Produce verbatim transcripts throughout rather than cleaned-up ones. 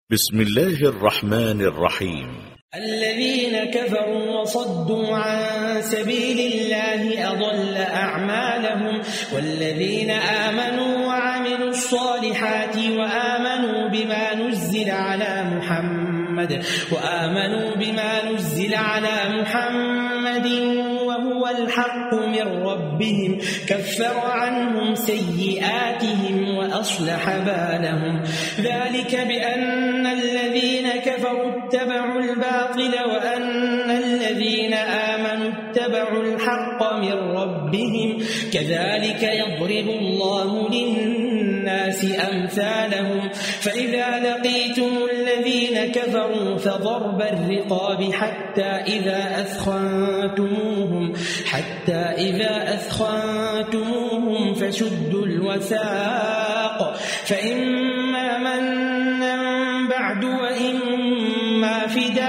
بسم الله الرحمن الرحيم. الذين كفروا وصدوا عن سبيل الله أضل أعمالهم، والذين آمنوا وعملوا الصالحات وآمنوا بما نزل على محمد وآمنوا بما نزل على محمد وهو الحق من ربهم كفر عنهم سيئاتهم وأصلح بالهم. ذلك بأن الذين كفروا اتبعوا الباطل وأن الذين آمنوا اتبعوا الحق من ربهم، كذلك يضرب الله للناس أمثالهم. فإذا لقيتم الذين كفروا فضرب الرقاب حتى إذا أثخنتموهم حتى إذا أثخنتموهم فشدوا الوثاق، فإما منا بعد وإما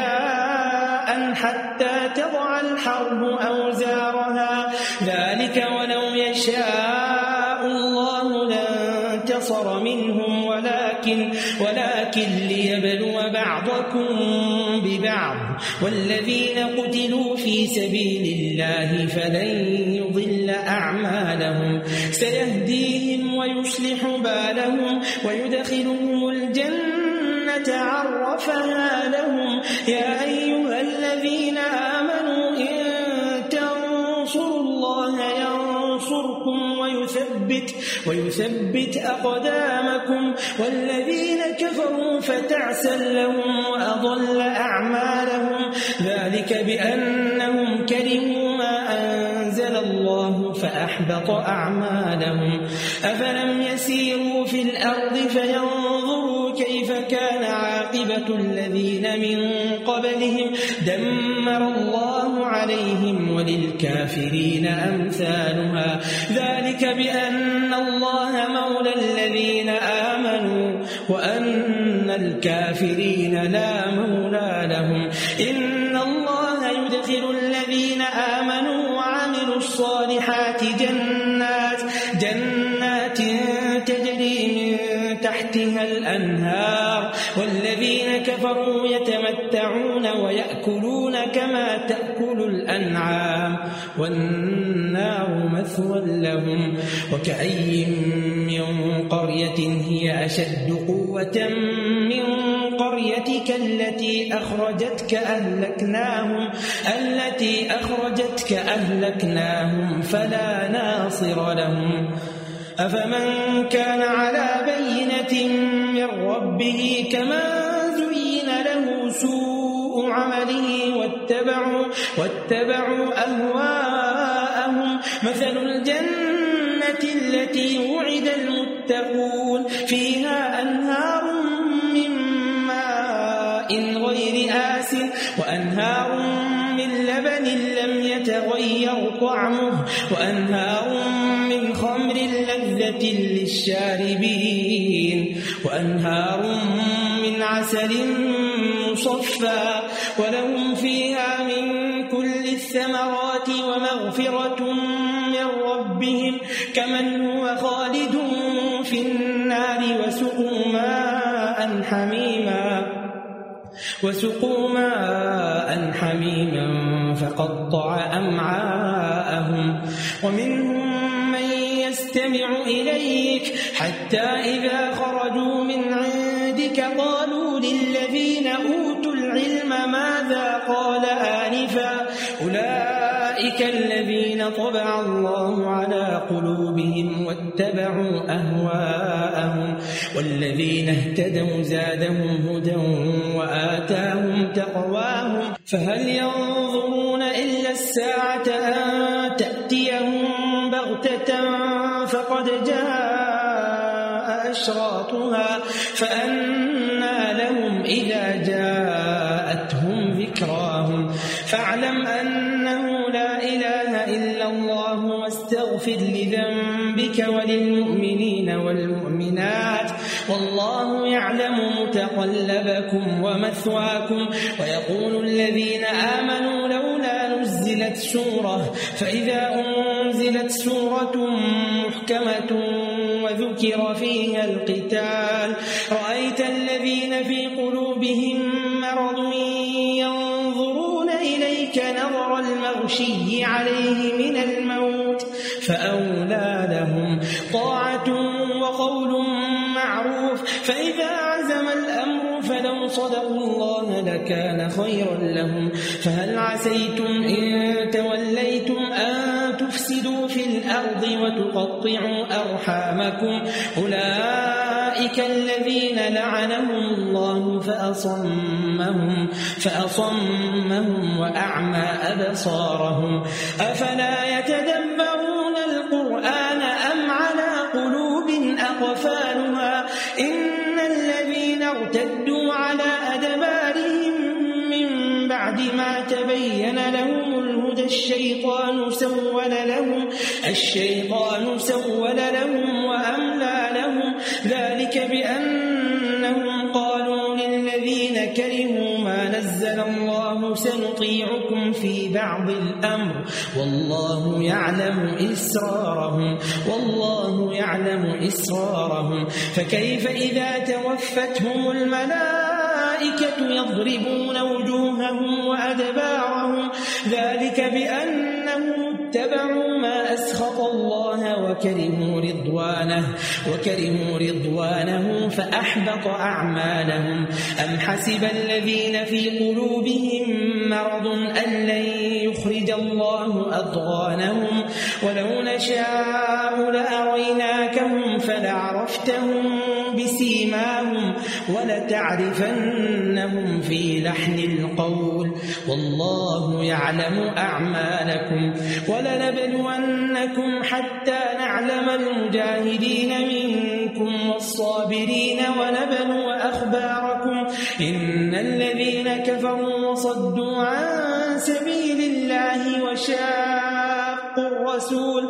فداء حتى تضع الحرب أوزارها، ذلك ولو يشاء الله لانتصر منهم ولكن ولكن ليبلو بعضكم ببعض، والذين قتلوا في سبيل الله فلن يضل أعمالهم، سيهديهم ويصلح بالهم ويدخلهم الجنة عرفها لهم. يا أيها الذين آمنوا إن تنصروا الله ينصركم ويثبت ويثبت أقدامكم، والذين كفروا فتعسا لهم وأضل أعمالهم، ذلك بأنهم كرهوا ما أنزل الله فأحبط أعمالهم. أفلم يسيروا في الأرض فينظروا كيف كان عاقبة الذين من قبلهم، دمر الله عليهم وللكافرين أمثالها، ذلك بأن الله مولى الذين آمنوا وأن الكافرين لا مولى لهم. إن الله يدخل الذين آمنوا وعملوا الصالحات جنات جنات تجري من تحتها الأنهار، والذين كفروا يتمتعون ويأكلون كما تأكل الأنعام والنار مثوى لهم. وكأي من قرية هي أشد قوة من قريتك التي أخرجتك أهلكناهم التي أخرجتك أهلكناهم فلا ناصر لهم. أفمن كان على بينة من ربه كمن زين له سوء عمله واتبعوا, واتبعوا أهواءهم، مثل الجنة التي وعد المتقون فيها أنهار من ماء غير آسٍ وأنهار من لبن لم يتغير طعمه وأنهار من خمر لذة للشاربين وأنهار من عسل مصفى، ولهم فيها من كل الثمرات ومغفرة من ربهم كمن هو خالد في النار وسقوا ماء حميما وسقوا ماء حميما فقطع أمعاءهم. ومنهم من يستمع إليك حتى إذا خرجوا من عندك قالوا للذين أوتوا العلم ماذا قال آنفا، أولئك الذين طبع الله على قلوبهم واتبعوا أهواءهم، والذين اهتدوا زادهم هدى وآتاهم تقواهم. فهل ينظرون إلا الساعة أن تأتيهم بغتة فقد جاء أشراطها، فأنى لهم إذا جاءتهم ذكراهم. فاعلم أنه لا إله إلا الله واستغفر لذنبك وللمؤمنين والمؤمنات، والله يعلم متقلبكم ومثواكم. ويقول الذين آمنوا لولا نزلت سورة، فإذا أنزلت سورة محكمة وذكر فيها القتال رأيت الذين في قلوبهم مرض ينظرون إليك نظر المغشي عليه من الموت فأولى لهم طاعة وقول معروف فإذا عزم الأمر فلو صدقوا الله لكان خيرا لهم فهل عسيتم إن توليتم أن تفسدوا في الأرض وتقطعوا أرحامكم أولئك الذين لعنهم الله فأصمهم, فأصمهم وأعمى أبصارهم أفلا يتدبرون القرآن أم على قلوب أقفالها إن الذين ارتدوا على أدبارهم من بعد ما تبين لهم الهدى الشيطان سول لهم الشيطان سول لهم وأملى لهم ذلك بأنهم قالوا للذين كرهوا ما نزل الله سنطيعكم في بعض الأمر والله يعلم إسرارهم والله يعلم إسرارهم فكيف إذا توفتهم الملائكة يضربون وجوههم وأدبارهم ذلك بأنهم اتبعوا ما أسخط الله وكرهوا رضوانه وكرهوا رضوانه فأحبط أعمالهم أم حسب الذين في قلوبهم مرض أن لن يخرج الله أضغانهم ولو نشاء لأريناكهم فلعرفتهم بسيماهم ولتعرفنهم في لحن القول والله يعلم أعمالكم ولنبلونكم حتى نعلم المجاهدين منكم والصابرين ونبلو أخباركم إن الذين كفروا وصدوا عن سبيل الله وشاقوا الرسول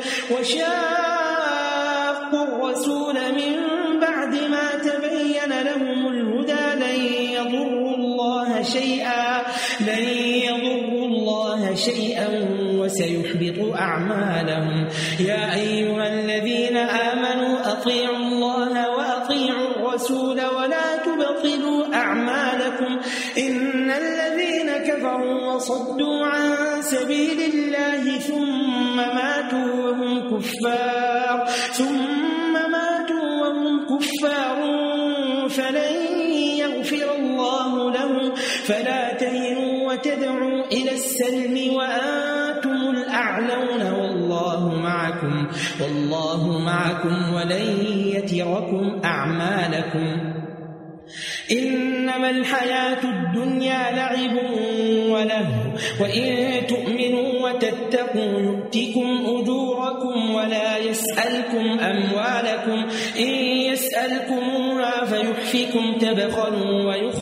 وشاقوا الرسول من بعد ما تبين لهم الهدى لن يضروا الله شيئا لن يضروا الله شيئا وسيحبط أعمالهم يا أيها الذين آمنوا أطيعوا الله وأطيعوا الرسول ولا تبطلوا أعمالكم إن الذين كفروا وصدوا عن سبيل الله ثم ماتوا وهم كفار ثم ماتوا وهم كفار فلن يغفر الله لهم فلا تهنوا وتدعوا إلى السلم وأنتم الأعلون والله معكم والله معكم ولن يتركم أعمالكم إنما الحياة الدنيا لعب ولهو وإن تؤمنوا وتتقوا يؤتكم أجوركم ولا يسألكم أموالكم إن يسألكموها فيحفكم تبخلوا ويخرجوا